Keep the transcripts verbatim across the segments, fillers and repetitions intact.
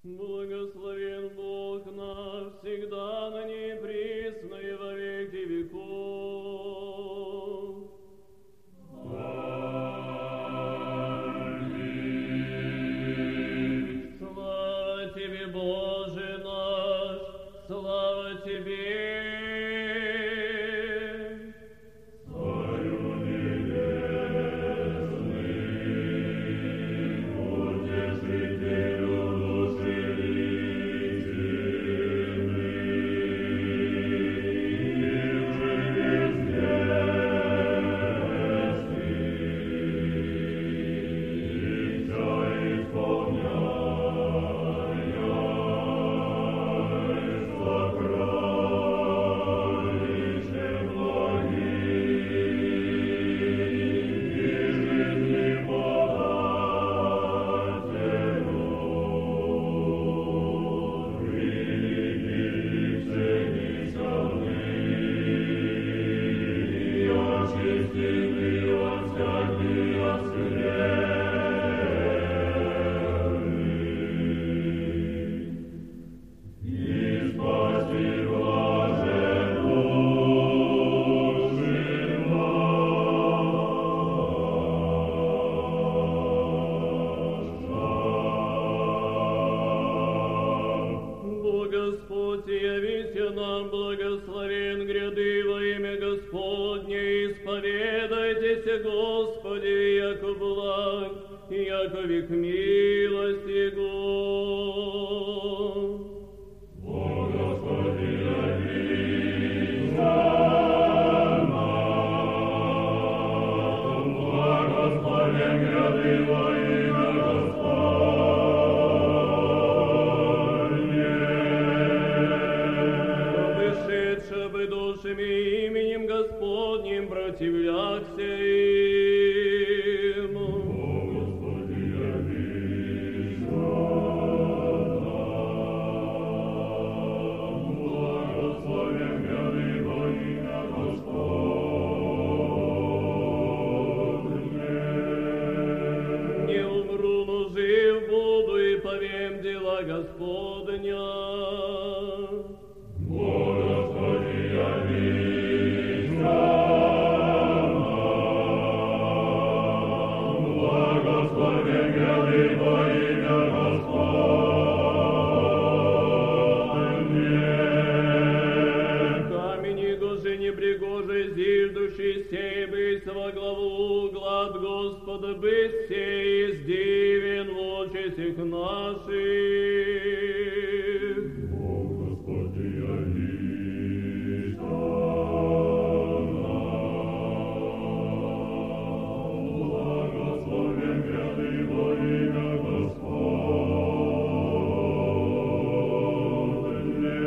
Благословен Бог наш, всегда ныне и присно и во веки веков. Аминь. Слава Тебе, Боже наш, слава Тебе. Господь, явися нам, благословен гряды во имя Господне, исповедайтесь, Господи, яко благ, яко век милость Его. О, Господи, явися нам, благословен гряды во имя Господне. Чтобы душами именем Господним противляхся им. О, Господи, явися нам, благословен гряды во имя Господне. Не умру, но жив буду и повем дела Господня. Во главу глад Господа быть сей издивен в очи сих наших. О, Господи, явися нам, благословен гряды во имя Господне.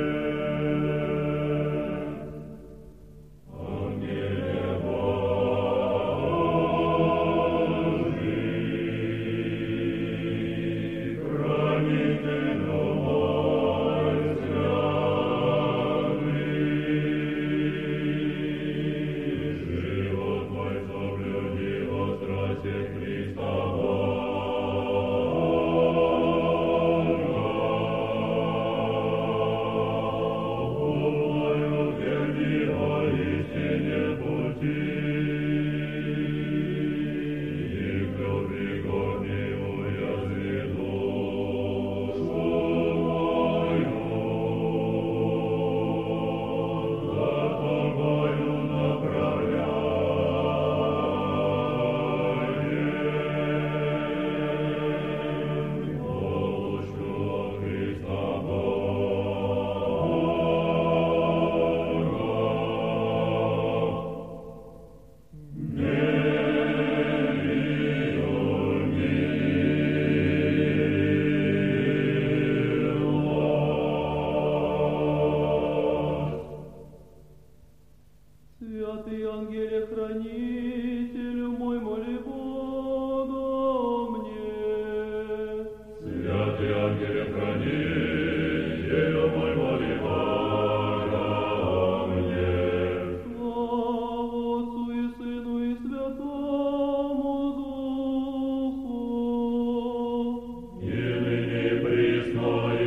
Святый ангеле-хранитель мой, моли Бога мне. Святый ангеле-хранитель мой, моли Бога мне. Слава Отцу и Сыну и Святому Духу, и ныне и присно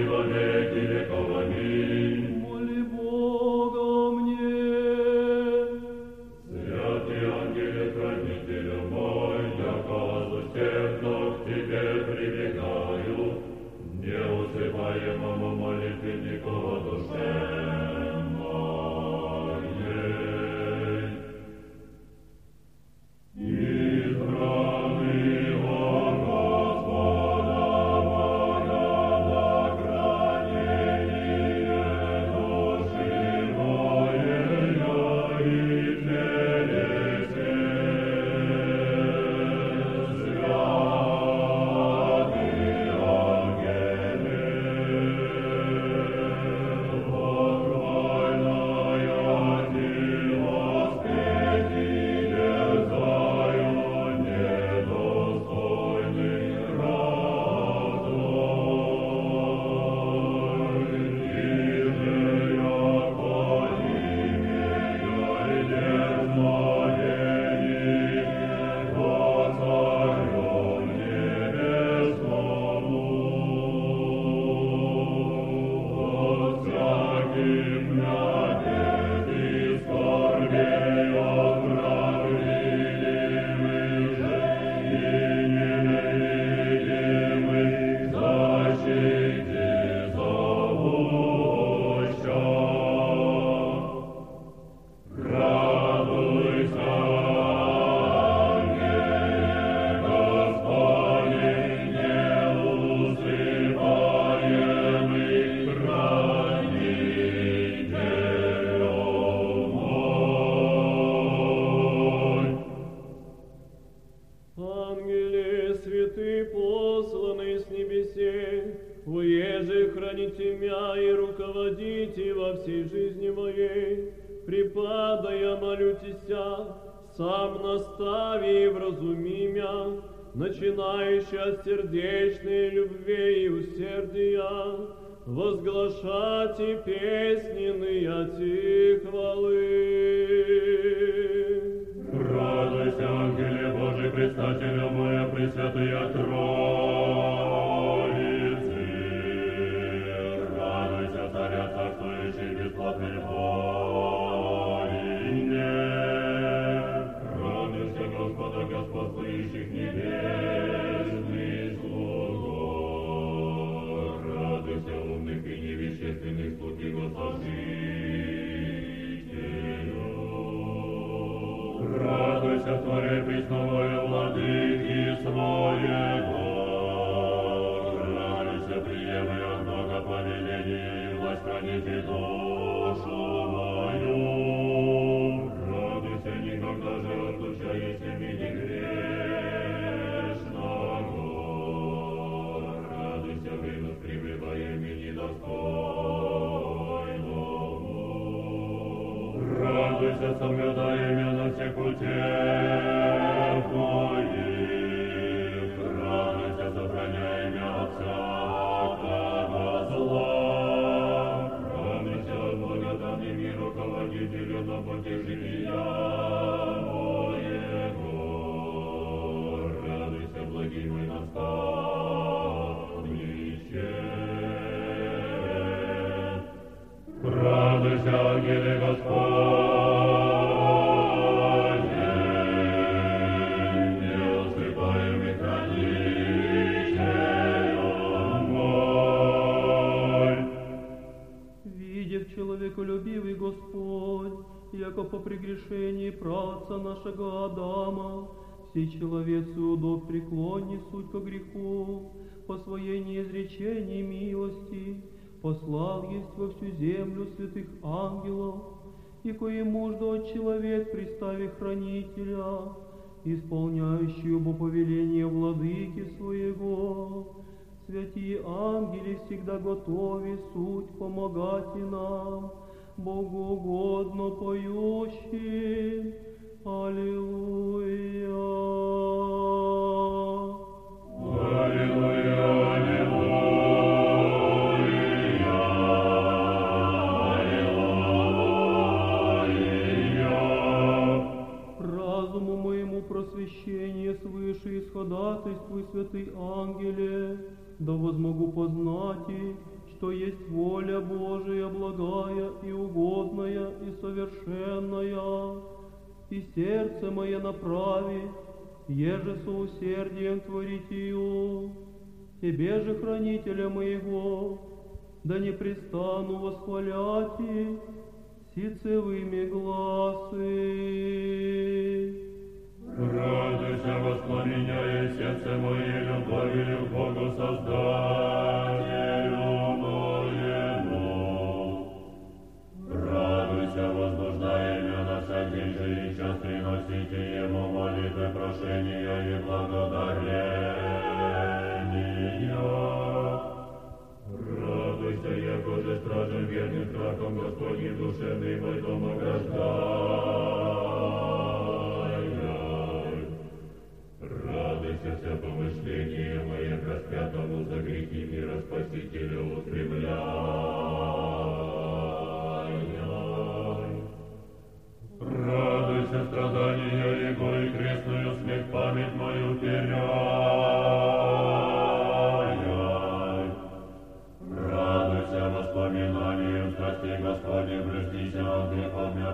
Уеже храните мя и руководите во всей жизни моей, припадая молютеся, сам настави и вразуми мя, начинающий от сердечной любви и усердия, возглашайте песненные ти хвалы. Радуйся, ангеле Божий, предстателю моя, пресвятая Троицы. Радуйся, царя царствующий, бесплатный войне. Радуйся, Господа, господствующих небесных слугов. Радуйся, умных и невещественных слуг его сожителю. Радуйся, Творе пресновое владыки своего. Радуйся, приемая много повеления и власть храните душу мою. Радуйся, никогда же отлучайся меня грешного. Радуйся, вынос пребывая меня достойному. Радуйся, соблюдая меня на всех путях моих. Радуйся, сохраняя меня от всякого зла. Радуйся, благоданный мир, руководителю на пути жития моего. Радуйся, благий мой наставнище. Радуйся, ангеле Господне, неусыпаемый хранителю мой. Видев человеколюбивый Господь, яко по прегрешении праотца нашего Адама, все человецы удов преклонни суть ко греху, по своей неизречении милости, послал есть во всю землю святых ангелов, и кое мужду от человек пристави хранителя, исполняющую по повеление владыки своего. Святые ангели всегда готовы суть помогать и нам, Богу угодно поющим. Аллилуйя. Аллилуйя, аллилуйя. Просвещение свыше исходатайствуй, святый ангеле, да возмогу познать, что есть воля Божия, благая и угодная и совершенная, и сердце мое направи, еже со усердием творить ее. Тебе же, хранителя моего, да не престану восхвалять сицевыми гласы. Радуйся, воспламеняя сердце мое любовью к Богу Создателю моему. Радуйся, возбуждая меня на всякий же и час приносите Ему молитвы, прошения и благодарения. Радуйся, яко же стражем верным страхом Господним душевный мой дом ограждай. Радуйся, вся помышление мое к распятому за грехи мира Спасителя устремляй. Радуйся, страдания Его и крестную смерть память мою теряй. Радуйся, воспоминанием страстей Господних, брюстися от грехов мя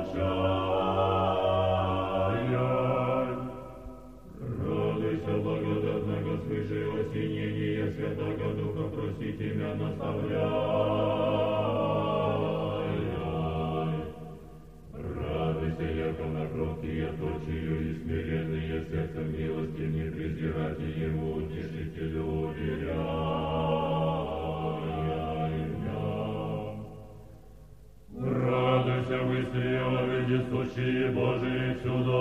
поучай. Радуйся, благодатного свыше осенения Святого Духа, просите меня наставляй. Радуйся, яко на кроткие точию и смиренные сердцем милости не презирать Ему, утешителю уверяй меня. Радуйся, быстрее вездесущие Божии всюду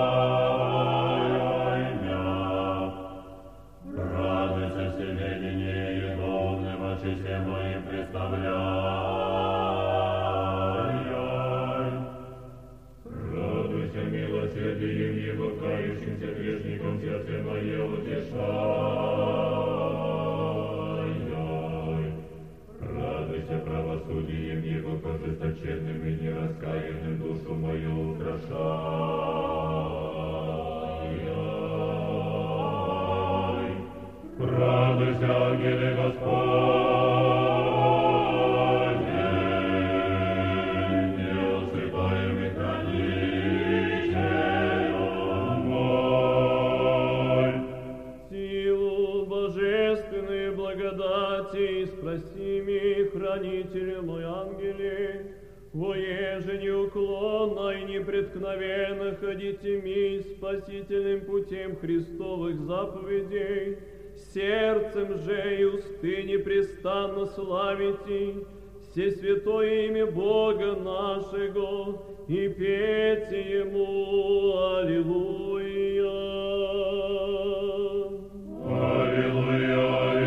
окружай меня. Радуйся, всеведение чести моим представляй. Радуйся милосердием Его, кающимся грешникам сердце мое утешай. Радуйся правосудием Его, к ожесточенным и нераскаянным душу мою украшай. Радуйся, ангелы Господни, неусыпаемый хранитель мой. Силу божественной благодати спроси ми, хранитель мой ангеле, воеже неуклонно и непреткновенно ходите ми спасительным путем Христовых заповедей, сердцем же и усты непрестанно славите все святое имя Бога нашего и пейте Ему Аллилуйя. Аллилуйя,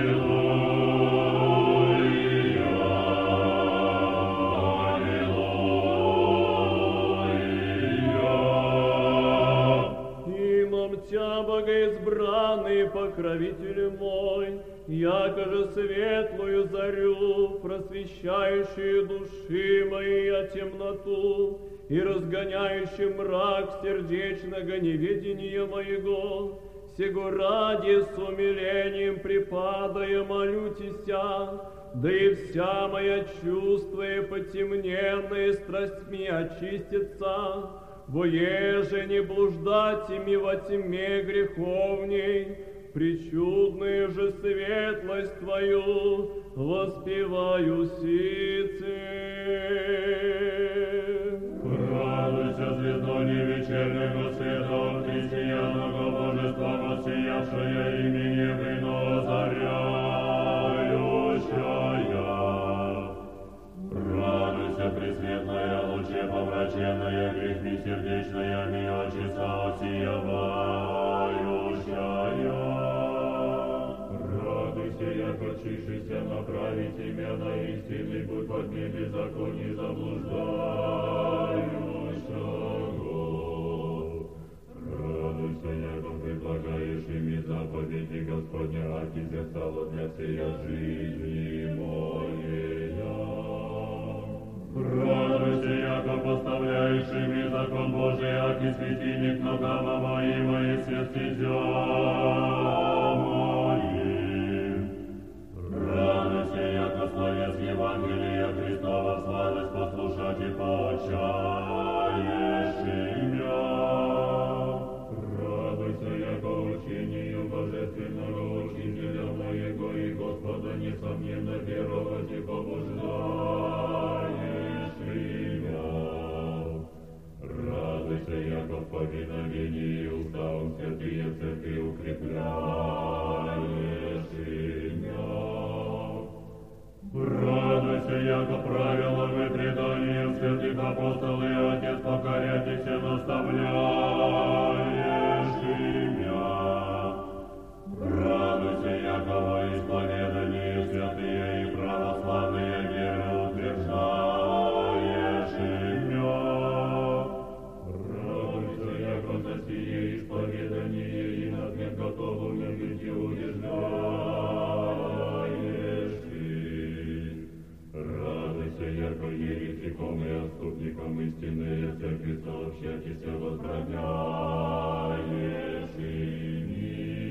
Тя, богоизбранный покровитель мой, яко же светлую зарю, просвещающую души мои от темноту и разгоняющий мрак сердечного неведения моего, сего ради с умилением припадая молю Тися, да и вся моя чувства потемненные страстьми очистятся, воеже не блуждать ими во тьме греховней, причудную же светлость Твою воспеваю сице. радуйся, звездоне вечернего света, от христианного божества, воссиявшая имени вино озаряющая. Радуйся, пресветлая, луче помраченная, грехми сердечными очиста осиявающая. Радуйся, яко чишися направить имя на истинный путь во тьме беззаконий заблуждающего. Радуйся, яко предлагаешь ими заповеди Господня, аки зерцало для всея жизни моей. Радуйся, яко поставляешь ими закон Божий, аки светильник ногам моим и свет стезям моим. Радуйся, яко словес Евангелия Христова, сладость послушать и поучаешь меня. Радуйся, яко учению божественного учителя моего и Господа несомненно веровать и побуждаешь меня. Радуйся, яко в повиновении уставом святые церкви укрепляешь меня. Радуйся, яко правилами преданием святых апостолов и Отец покоряйтесь наставляешь меня. Радуйся, яко во исповедании святые и православные веры утверждаешь меня. Радуйся, яко за сие исповедание и надмет готовым быть и убеждаешь их. Радуйся, яко еретиком и отступником истинные церкви сообщайтесь возбраняешь ими.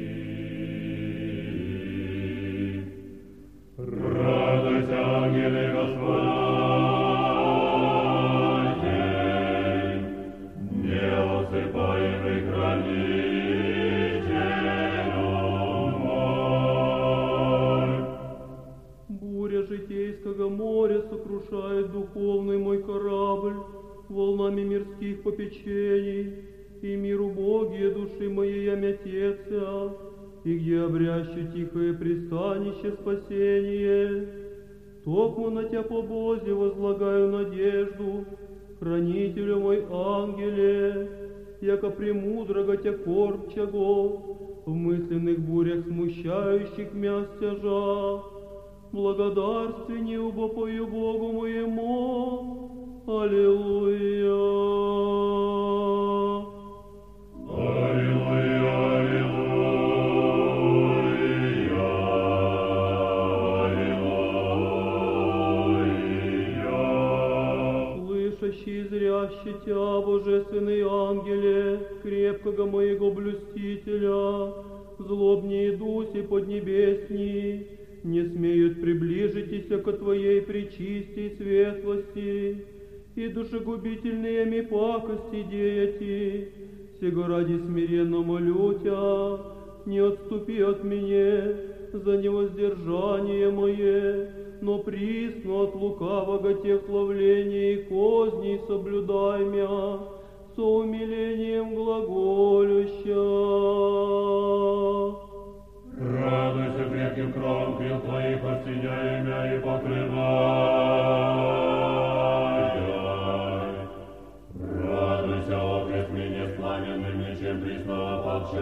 Радуйся, ангелы Господни, неусыпаемый хранитель мой. Буря житейского моря сокрушает духовный мой корабль волнами мирских попечений, и миру Боге души моей омятеться, и где обрящу тихое пристанище спасение. Токмо на Тя по Бозе возлагаю надежду, хранителю мой ангеле, яко премудрого Тя кормчаго, в мысленных бурях смущающих мя стяжа. благодарствие убопою Богу моему. Аллилуйя. Аллилуйя, аллилуйя, аллилуйя. Слышащий и зрящий Тя, божественный ангеле, крепкого моего блюстителя, злобнее дуси поднебесни, не смеют приближитесь ко Твоей пречистей светлости, и душегубительными пакости деяти, сего ради смиренно молю Тя, не отступи от меня за невоздержание мое, но присно от лукавого тех ловлений и козней соблюдай мя, со умилением глаголюща. Радуйся крепким кровом крил Твоих, осеняй имя и покрывай. Радуйся, окрест мне с пламенным мечем пресного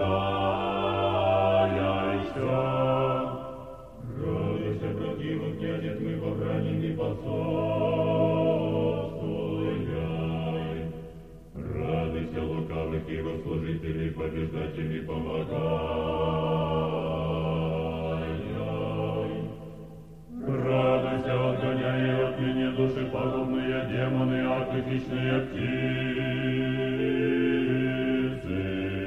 получающийся. Радуйся, противу князя тьмы побраненный подсостояй. Радуйся, лукавых его служителей, побеждателей помогай. Радуйся, отгоняй от меня души пагубные демоны, арты хищные птицы.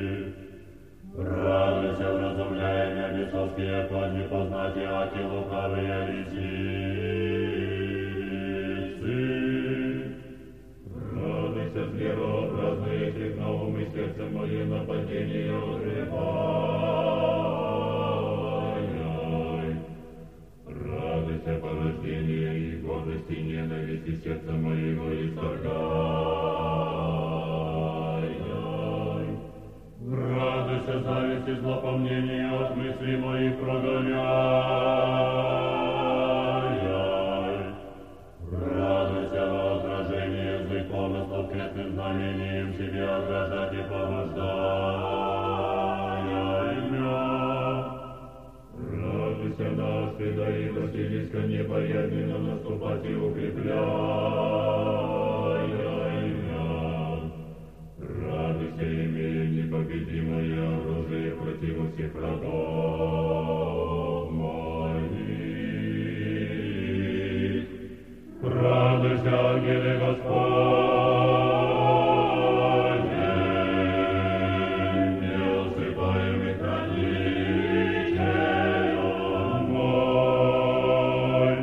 Радуйся, вразумляя меня бесовские козни, познать и аки лукавые лисицы. Радуйся, зверообразные техноумы, сердце мое нападение укрепай. Радуйся, порождение и гордости, ненависти сердца моего исторгай. Радуйся, зависть и злопомнение от мыслей моих прогоняй. Радуйся во отражении злых помыслов, крестным знамением себе ограждать и побуждай мя. Радуйся, наш стыда и Василиска, непоязненно наступать и укрепляй мя. Радуйся, имея непобедимое оружие против всех врагов моих. Радуйся, ангелы Господни, неусыпаемый хранитель мой.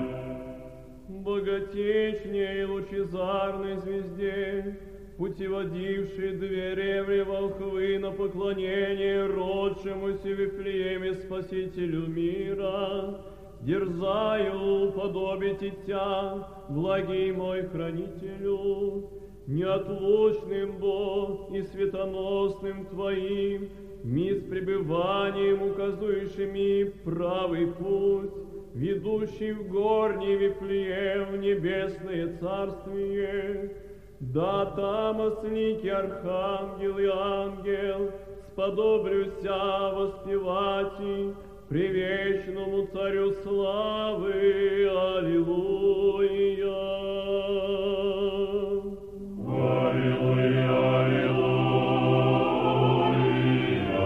Богатечней и лучезарной звезде, путеводивший двери волхвы на поклонение родшемуся в Вифлееме Спасителю мира, дерзаю подобить Тя, благий мой хранителю, неотлучным Бог и светоносным Твоим, ми с пребыванием указующими правый путь, ведущий в горний Вифлеем в небесное царствие. Да там ослики архангел и ангел, сподоблюся воспевать и превечному царю славы. Аллилуйя. Аллилуйя, аллилуйя,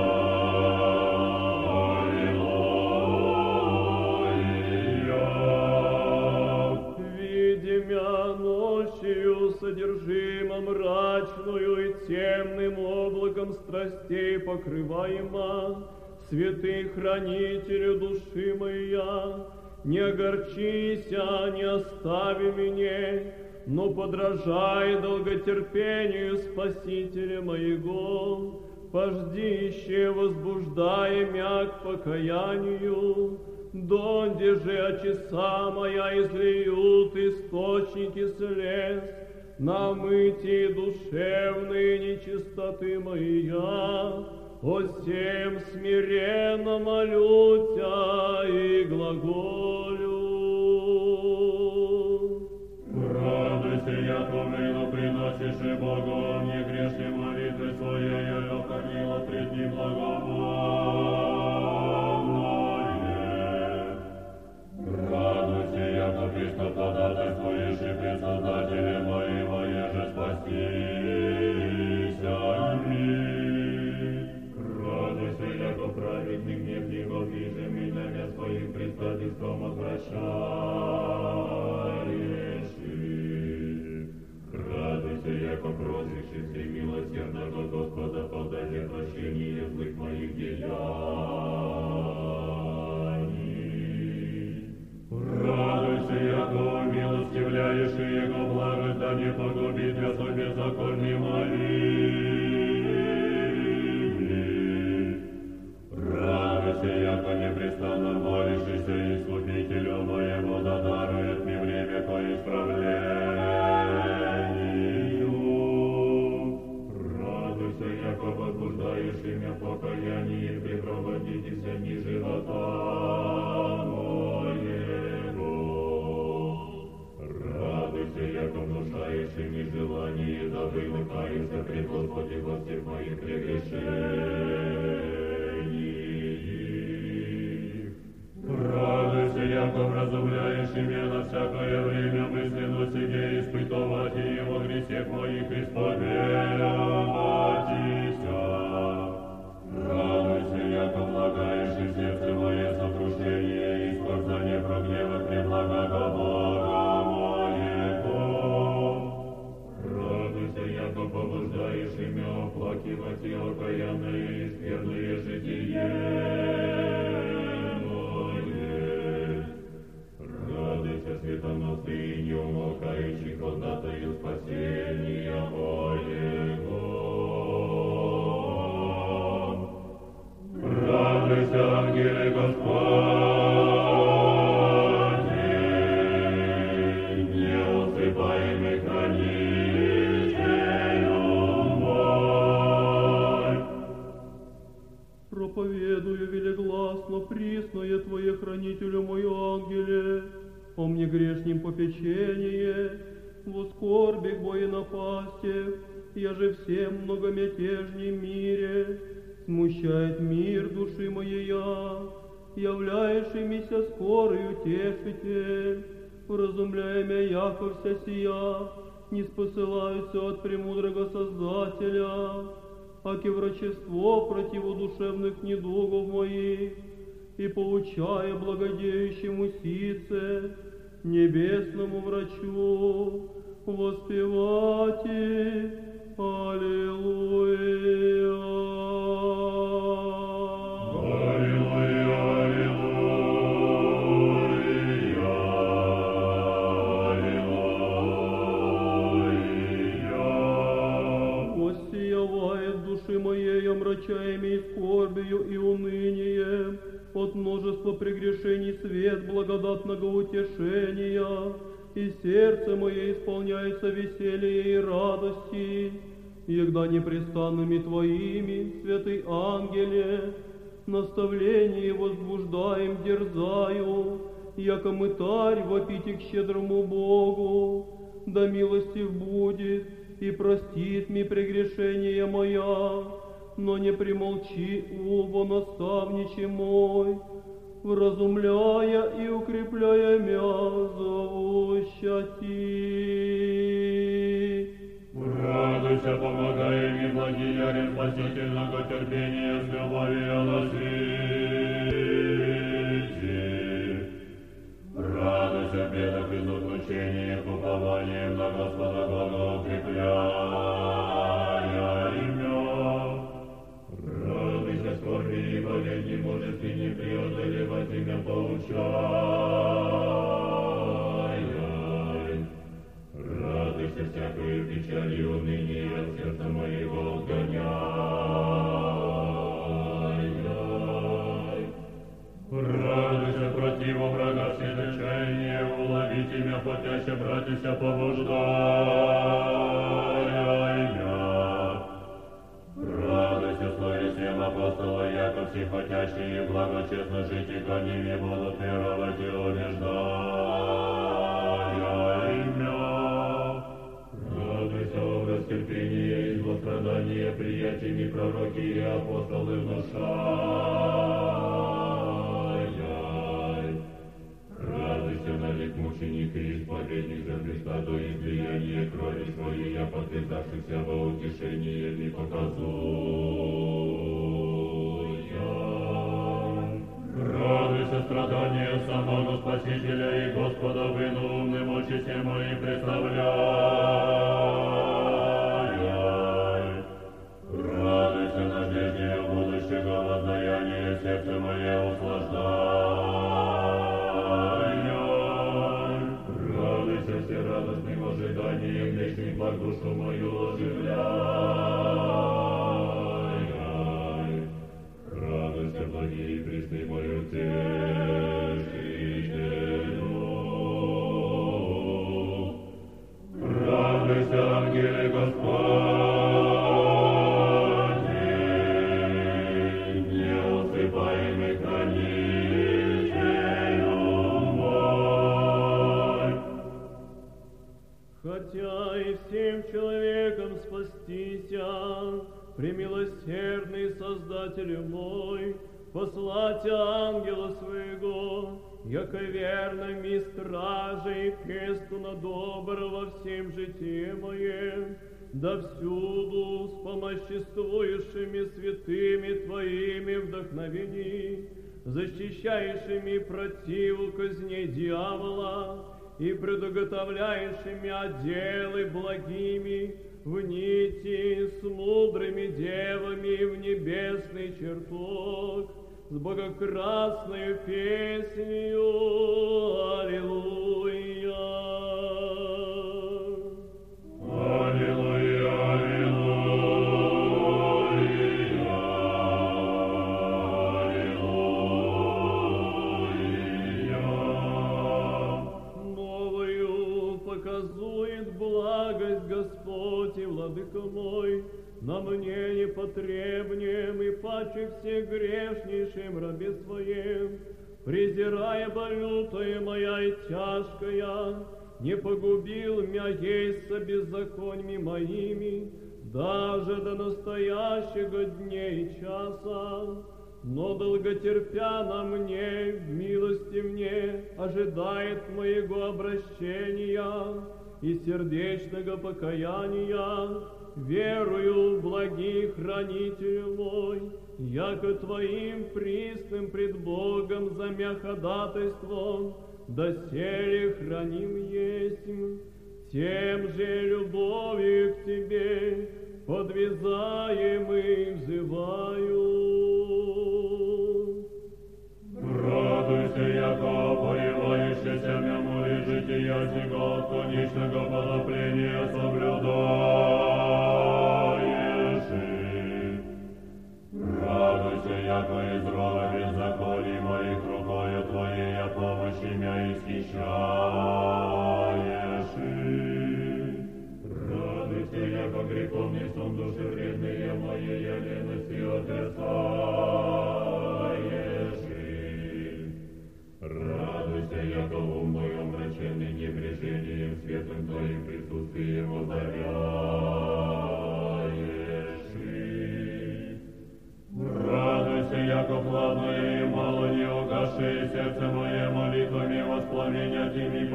аллилуйя. Видимя ночью содержимо мрачную и темным облаком страстей покрываема, святый хранителю души моя, не огорчися, не остави меня, но подражай долготерпению Спасителя моего, пождище возбуждая мя к покаянию, донде же очеса моя излиют источники слез, на мытие душевной нечистоты моя, о всем смиренно молю Тя и глаголю. Радуйся, яко мило приносишь и Богу, не грешни молитвы своей, легко мило пред Ним благовонное. Радуйся, Христом отвращаешь. Радуйся, яко просишь всей милосердного Господа, подай прощение злых моих деяний. Радуйся, яко умилостивляешь, и Его благость да не погубит Господь беззаконный моими. Радуйся, яко непрестанно молишься, Искупителю моего, да дарует мне время по исправлению. Радуйся, яко возбуждаешь имя покаяния, и припроводитесь они живота моего. Радуйся, яко внушаешь ими желание, да вымыкаешься пред Господи во всех моих прегрешениях. Радуйся, яко вразумляешь имя на всякое время, мысленно себе испытывать и во грехах моих исповедоватися. Радуйся, яко влагаешь и сердце мое сокрушение, и скорбзание прогневать преблагого Бога моего. Радуйся, яко побуждаешь имя оплакивать и окаянное и скверное житие мое. Радуйся, светоносный и не умолкающий ходатаю спасения моего. Радуйся, ангелы Господни, неусыпаемый хранителю мой. Проповедую велегласно присное Твое хранителю мой ангеле, о мне грешнем попечение, во скорбях бо и напастях, я же всем многомятежнем мире, смущает мир души моея, являешься скорый утешитель, вразумляя мя, яко вся сия, не спосылаются от премудрого Создателя, аки врачество противодушевных недугов моих, и поучая благодеющему сице, небесному врачу, воспевайте Аллилуйя. Аллилуйя, аллилуйя, аллилуйя. Воссиявает души моей омрачаемой скорбию и унынием, от множества прегрешений свет благодатного утешения, и сердце мое исполняется веселья и радости, егда непрестанными Твоими, святый ангеле, наставление возбуждаем, дерзаю, яко мытарь вопите к щедрому Богу, да милостив будет и простит ми прегрешения моя, но не примолчи, убо наставниче мой, вразумляя и укрепляя мя, зовуща Ти. Радуйся, помогай мне, благияре спасительного терпения, с любовью на свете. Радуйся в бедах и заключениях, упованием на Господа Бога укрепляя имя. Радуйся, скорби и болезни, мужестве не преодолевать имя поучай. Радуйся, всякую печаль и уныние от сердца моего отгоняй. Радуйся, противу врага все решения, уловить имя, потяще, братися, побуждай имя. Радуйся, слове всем апостола, яко все хотящие благочестно жить и ко ними будут веровать и убеждая имя. Радуйся, образ терпения и злострадания, приятиями пророки и апостолы внушай. Радуйся, навек мученик и исповедник за Христа до излияния крови своей, я подвязавшихся во утешение не показуя. Радуйся, страдания самого самого Спасителя и Господа в инумным очисте мои представляй. Радуйся надежде будущего воздаяния, сердце мое услаждай. Радуйся все радостным ожиданием вечных благ, душу мою оживляй. Радуйся, благие и пресны мою утешителю. Радуйся, ангелы Господни, неусыпаемый хранителю мой. Хотя и всем человеком спастися, премилосердный Создатель мой, послать ангела своего, яко верными стражей кесту на добро во всем житии моем, да всюду с помоществующими святыми Твоими вдохновени, защищающими противу козней дьявола и предуготовляющими отделы благими в нити с мудрыми девами в небесный чертог, с богокрасною песнею Аллилуйя. Аллилуйя, аллилуйя, аллилуйя. Новою показует благость Господь и Владыка мой, на мне непотребнем и паче всех грешнейшим рабе своем, презирая болютая моя и тяжкая, не погубил мя есть беззаконьми моими, даже до настоящего дня и часа, но долготерпя на мне, в милости мне, ожидает моего обращения и сердечного покаяния, верую в благий хранитель мой, яко Твоим присным пред Богом за мя ходатайством, доселе храним есмь, тем же любовью к Тебе подвязаем и взываю. Радуйся, яко появающийся мя море жития сего от конечного потопления соблюдаешь. Радуйся, яко из рова беззаконий моих рукою Твоей от помощи мя исхищаешь. Радуйся, яко греховный сон души вредные моей лености отрицаешь. Радуйся, яко ум мой омраченный небрежением, светом Твоим присутствием озаряешь. Радуйся, яко плавное и мало не угасшее сердце мое молитвами воспламенять ими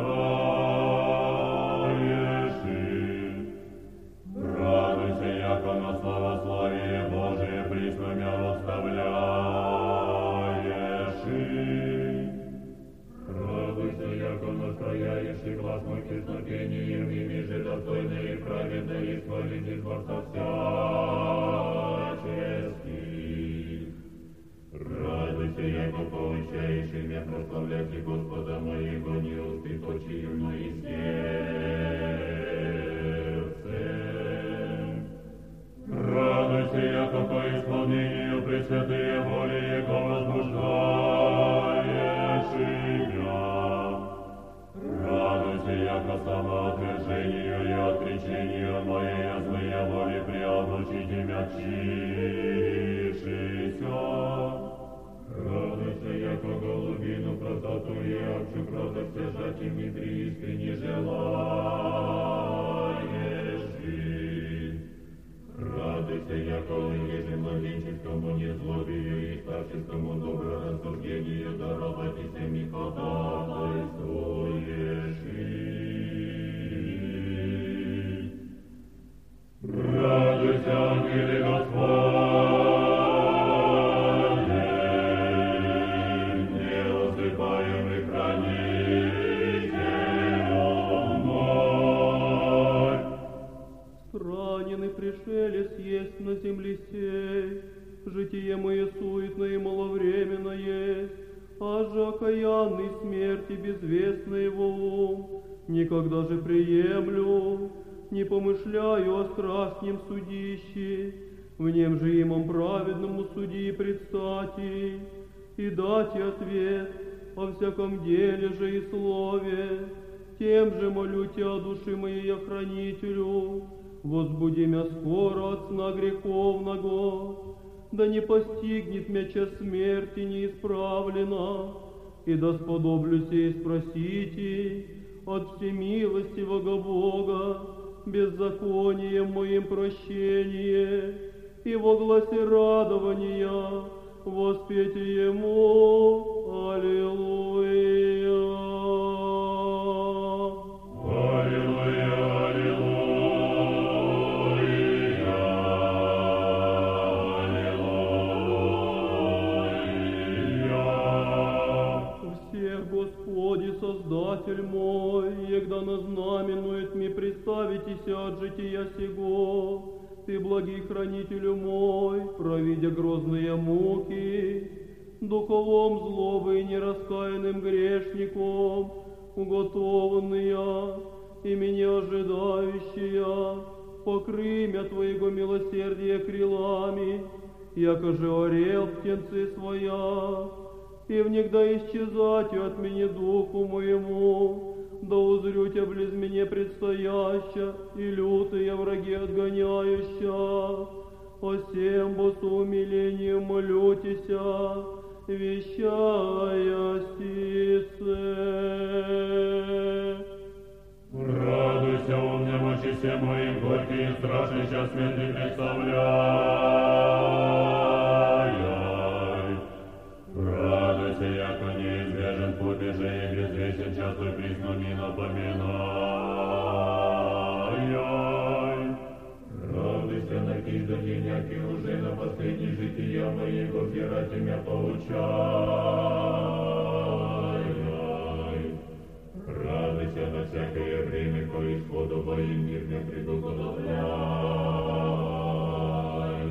помогаешь. Радуйся, яко на славословие Божие присно мя восставляешь. Радуйся, яко настоящий глаз мой песнопением, ими же достойно и праведно исполнить Творца всяческих. Радуйся, яко получаешь имя прославляйте Господа моего, не успи точию мои сердцем. Радуйся, яко по исполнению пресвятые воли Его возбуждаешь меня. Радуйся, яко самоотвержению и отречению моей злые воли приобучите мя чившися. Радуйся, яко голубину красоту и обчу кротость стяжать им и преискренне желаешь. Радуйся, яко еже младенческому незлобию и старческому доброрассуждению даровать и всеми ходатайствуешь. Радуйся, ангелы Господни, неусыпаемый хранитель преданный смерти безвестный его ум, никогда же приемлю, не помышляю о страшном судище, в нем же имам праведному судьи предстати, и дать ответ о всяком деле же и слове, тем же молю Тебя, души моей, охранителю, возбуди мя скоро от сна греховного, да не постигнет мя час смерти неисправлена, и да сподоблюсь и спросите от всемилостивого Бога беззаконием моим прощение, и во гласе радования воспеть Ему. Аллилуйя. Аллилуйя, аллилуйя, аллилуйя. Всех, Господи, Создатель мой, егда назнаменует мне представитеся от жития сего, Ты, благий хранителю мой, провидя грозные муки, духовом злобы и нераскаянным грешником, уготованные и меня ожидающие, покрый мя Твоего милосердия крилами, яко же орел птенцы своя, и внегда исчезать от меня духу моему, да узрю Тебя близ меня предстояща, и лютые враги отгоняюща. О сем бо с умилением молютеся, вещая стице. Радуйся, о немощи все моим, горький и страшный час смерти представляй. Радуйся, яко неизбежен путь и же и безвесен час твой приснуми напоминай. Радуйся, накинь до деняки уже на последней жития моего, взирать меня поучай. Радуйся на всякое время, по исходу воин мир мне предуготовляй.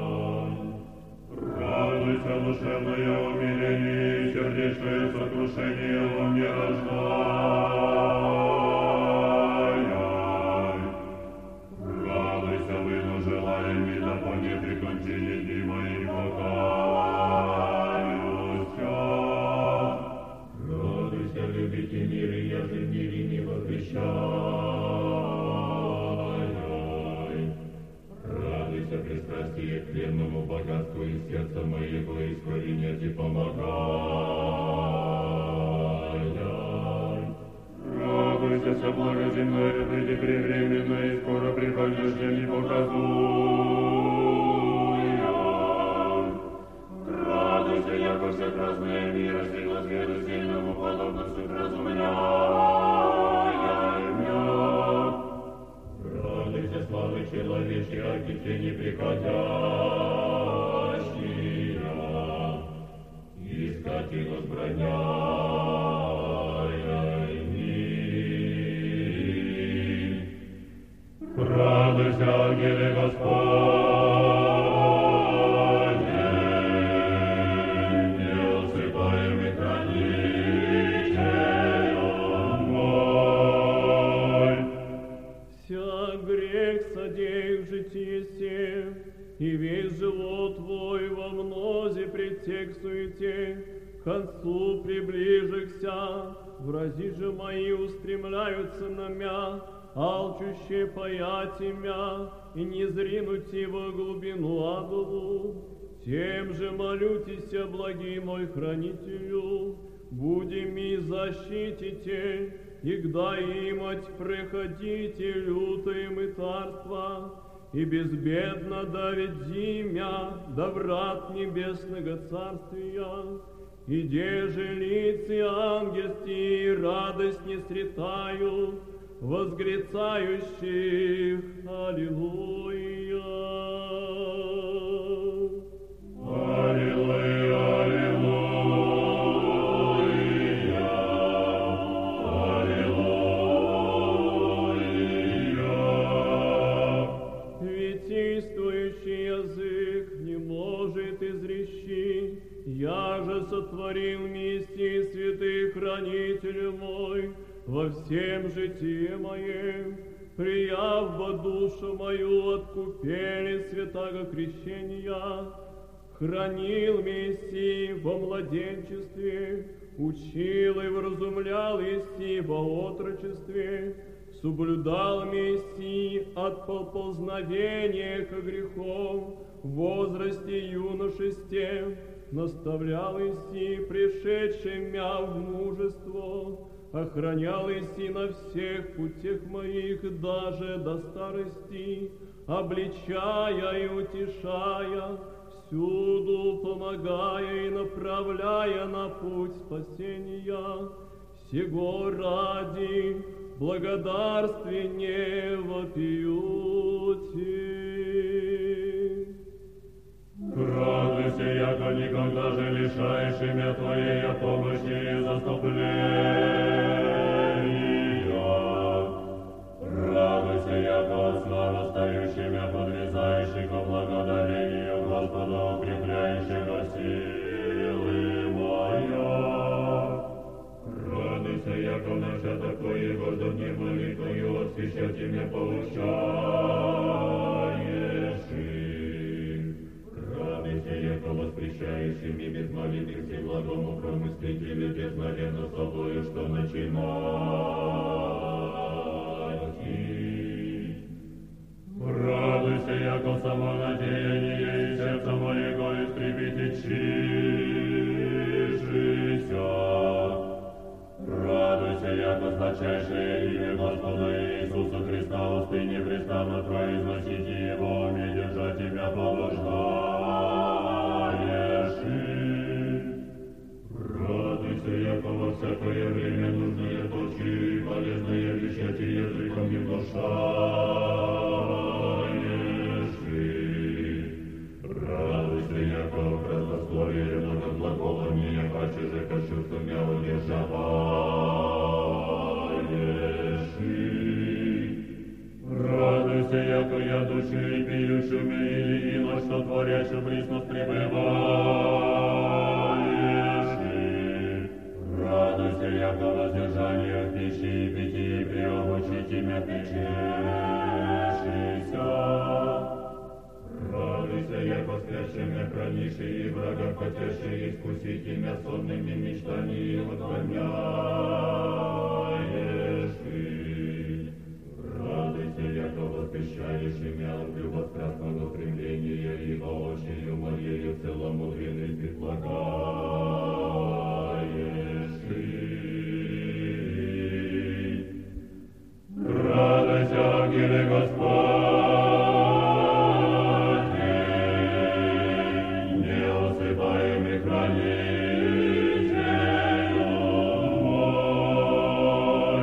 Радуйся, душевное умиление и сердечное сокрушение во мне рождай. Радуйся, выну желаем, и да по непрекончении дни моего каюся. Радуйся, любите мир, и я же в мире не возвещай. Радуйся, пристрастие к тленному богатству из сердца моего искоренять и помогай. Радуйся, все благоземное, прийди превременно, и скоро приходишь, не показуй. Радуйся, яко все праздное мира, сила зверу сильному, подобно суд разумняй. Радуйся, славы человечьей, а кипе неприходящие, искатель возбраняй. Радуйся, ангелы Господни, не усыпаемый хранителем мой. Всяк грех содей в житии сем, и весь живот твой во мнозе притек суете, к концу приближихся, врази же мои устремляются на мя, алчуще паять имя, и не зринуть во глубину адову. Тем же молютеся, благий мой хранителю, буди ми защитите, и гда имать приходите лютое мытарство, и безбедно доведи мя до врат небесного царствия, и деже лица ангельские и радость не сретают, возгрецающих. Аллилуйя. Аллилуйя, аллилуйя, аллилуйя. Витийствующий язык не может изречи, я же сотворил вместе святых хранитель мой, во всем житии моем, прияв во душу мою откупели святаго крещения, хранил Мессии во младенчестве, учил и вразумлял Еси во отрочестве, соблюдал Мессии от поползновения ко грехам, в возрасте юношестве, наставлял Еси пришедшим мя в мужество, охранял Еси на всех путях моих даже до старости, обличая и утешая, всюду помогая и направляя на путь спасения. Сего ради благодарствие вопиюте. Радуйся, яко никогда же лишаешь имя Твоей помощи и заступления. Радуйся, яко сна восстающими подрезающих во благодарению Господа, укрепляющего силы моя. Радуйся, яко наша такое гордо дни молитвою освящать имя получаешь. Радуйся, яко воспрещающими без молитвы всеблагому промыслителю безмолвенно собою, что начинать. Радуйся, яко самонадеяние и сердца моего истребите чижися. Радуйся, яко значайшее имя Господа Иисуса Христа усты непрестанно произносить Его, и держать Тебя побуждаешь. Радуйся, яко во всякое время нужное точи и полезное вещать языком не внушаешь. Радуйся, яко празднословие много глаголания, паче же кощунство мя удержаваешь. Радуйся, яко я души пьющими или ино, что творящим Христос пребываешь. Радуйся, яко воздержание в пищи и питье приобучить имя печешися. Радуйся, яко спящими хранишь и врага потеши, искусить имя сонными мечтаниями отгоняешь. Радуйся, яко восхищаешь имя от любострастного стремления и воочию моею целомудренность предлагаешь. Радуйся, ангелы Господни, неусыпаемый хранитель мой.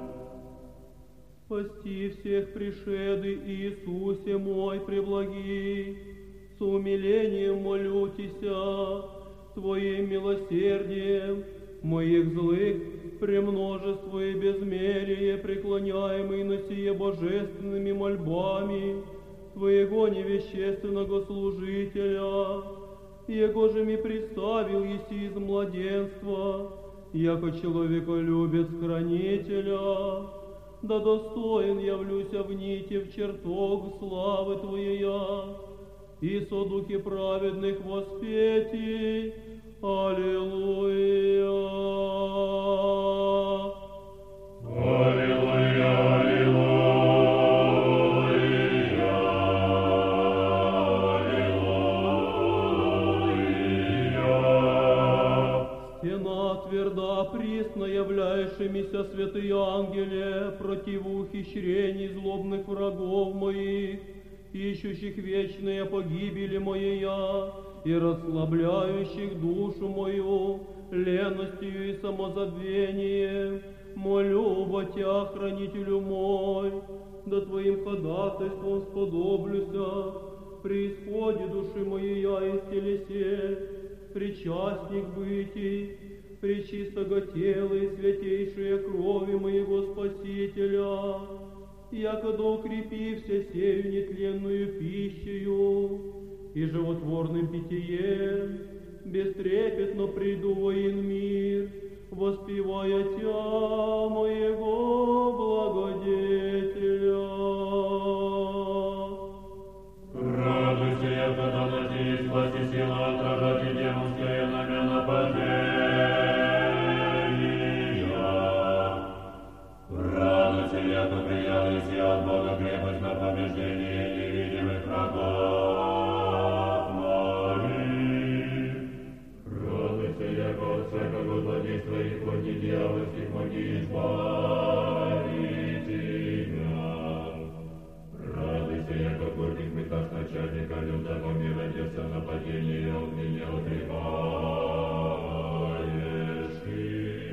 Спасти всех пришеды Иисусе мой преблагий, с умилением молютися, Твоим милосердием моих злых премножество и безмерие, преклоняемый на сие божественными мольбами Твоего невещественного служителя, Его же ми представил еси из младенства, яко человеколюбец хранителя, да достоин явлюся в нити в чертог славы Твоя, и со духе праведных воспетий. Аллилуйя. Аллилуйя, аллилуйя, аллилуйя. Стена тверда, присно являющимися святые ангеле, против ухищрений злобных врагов моих, ищущих вечные погибели моя, и расслабляющих душу мою ленностью и самозабвением, молю во Тя, хранителю мой, да Твоим ходатайством сподоблюся, при исходе души моей я из телесе, причастник бытий, пречистого тела и святейшие крови моего Спасителя, якогда укрепився сею нетленную пищею и животворным питьем, бестрепетно приду во ин мир, воспевая Тя, моего благодетеля. Радуйся, яко дана ти есть власть и сила отражать и демонское намя нападения. Радуйся, яко приял си от Бога крепость на побеждение невидимых врагов моих. Радуйся, яко от всякого злодейства и плоти дьявольских моги избави тебя. Радуйся, яко горьких мытах начальника люда мира деться нападение от меня отрекаешь ты.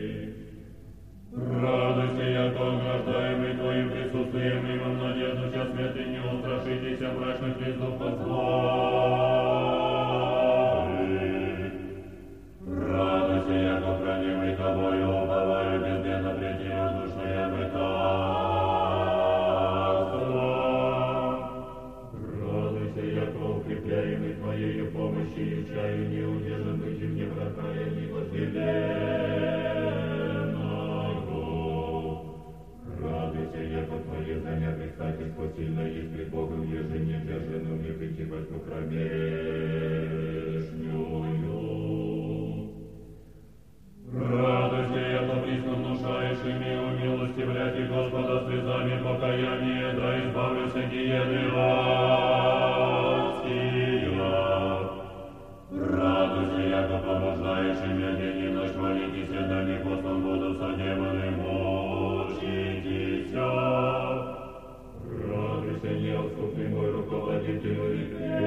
Радуйся, яко ограждаемый Твоим присутствием и во надежду час смерти не устрашитесь мрачных призывов злобы. Радуйся, яко хранимый Тобою, уповаю безденно пред Ним воздушное мытарство. Радуйся, яко укрепляемый Твоею помощью, чаю неудержан быть и в непрохаянии возлюбленного. Радуйся, яко Твое знамя предстательство сильно есть пред Богом, еже не держанным не прийти во тьму кромешнюю. Радуйся, яко присно внушаешь ими умилостивлять и Господа слезами покаяния, да избавлюся гиены адские. Радуйся, яко побуждаешь имя день и ночь молитесь, да не послан буду со демоны мучитеся. Радуйся, неотступный мой руководитель и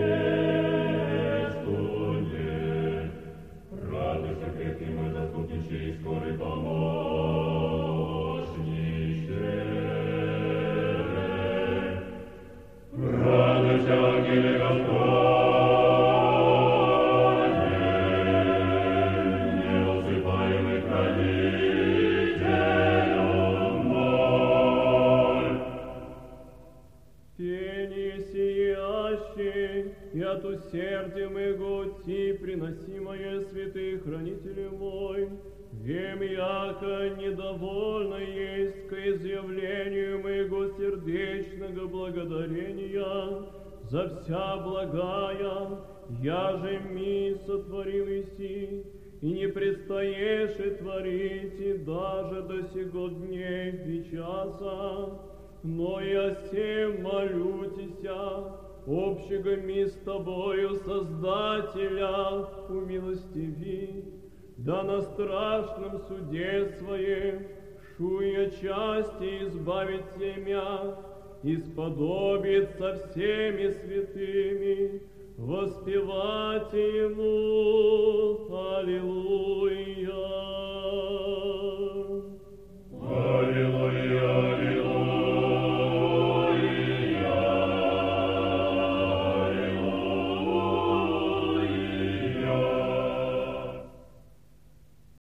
крестуне. Радуйся, крепкий мой заступничий и скорый помощнище. Радуйся, ангеле Господне, неусыпаемый хранителем мой. Пение сиящий, и от усердия моего ти приносимое святых хранителей мой, вем яко недовольно есть к изъявлению моего сердечного благодарения за вся благая, я же ми сотворил иси, и не предстоишь и творить и даже до сего дней и часа. Но я сем молю Тися, общего ми с Тобою, Создателя, умилостиви, да на страшном суде Своем, шуя части избавить семя, и сподобит со всеми святыми воспевать Ему. Аллилуйя.